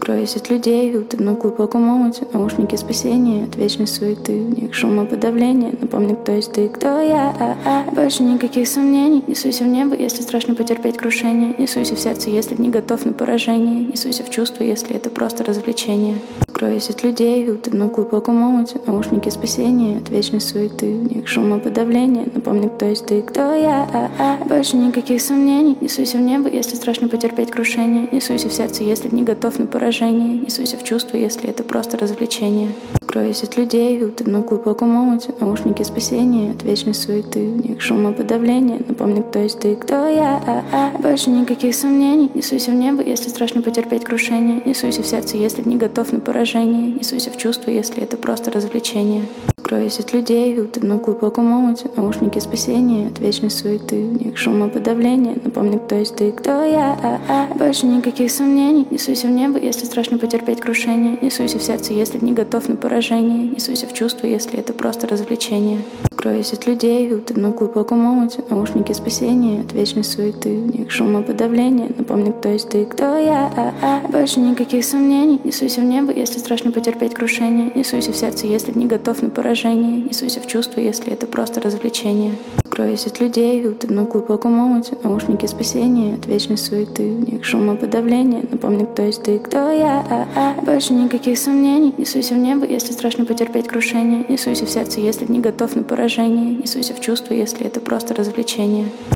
Скроюсь от людей, утону в глубоком омуте. Наушники спасения от вечной суеты. В них шумоподавление. Напомни, кто есть ты, кто я. Больше никаких сомнений. Несусь в небо, если страшно потерпеть крушение. Несусь в сердце, если не готов на поражение. Несусь в чувства, если это просто развлечение. Скроюсь от людей, утону в глубоком омуте. Наушники спасения от вечной суеты. В них шумоподавление. Напомни, кто есть ты, кто я. Больше никаких сомнений. Несусь в небо, если страшно потерпеть крушение. Несусь в сердце, если не готов на поражение. Несусь в чувства, если это просто развлечение. Скроюсь от людей, утону в глубоком омуте. Наушники спасения от вечной суеты. В них шумоподавление. Напомни, кто есть ты, кто я. Больше никаких сомнений. Несусь в небо, если страшно потерпеть крушение. Несусь в сердце, если не готов на поражение. Несусь в чувства, если это просто развлечение. Скроюсь от людей, утону в глубоком омуте. Наушники спасения от вечной суеты. В них шумоподавление. Напомни, кто есть ты, кто я. Больше никаких сомнений. Несусь в небо, если страшно потерпеть крушение. Несусь в сердце, если не готов на поражение. Несусь в чувства, если это просто развлечение. Скроюсь от людей, утону в глубоком омуте. Наушники спасения от вечной суеты. В них шумоподавление. Напомни, кто есть ты, кто я. Больше никаких сомнений. Несусь в небо, если страшно потерпеть крушение. Несусь в сердце, если не готов на поражение. Несусь в чувства, если это просто развлечение. Скроюсь от людей, утону в глубоком омуте. Наушники спасения от вечной суеты. В них шумоподавление. Напомни, кто есть ты, кто я. Больше никаких сомнений. Несусь в небо, если страшно потерпеть крушение. Несусь в сердце, если не готов на поражение. Несусь в чувства, если это просто развлечение.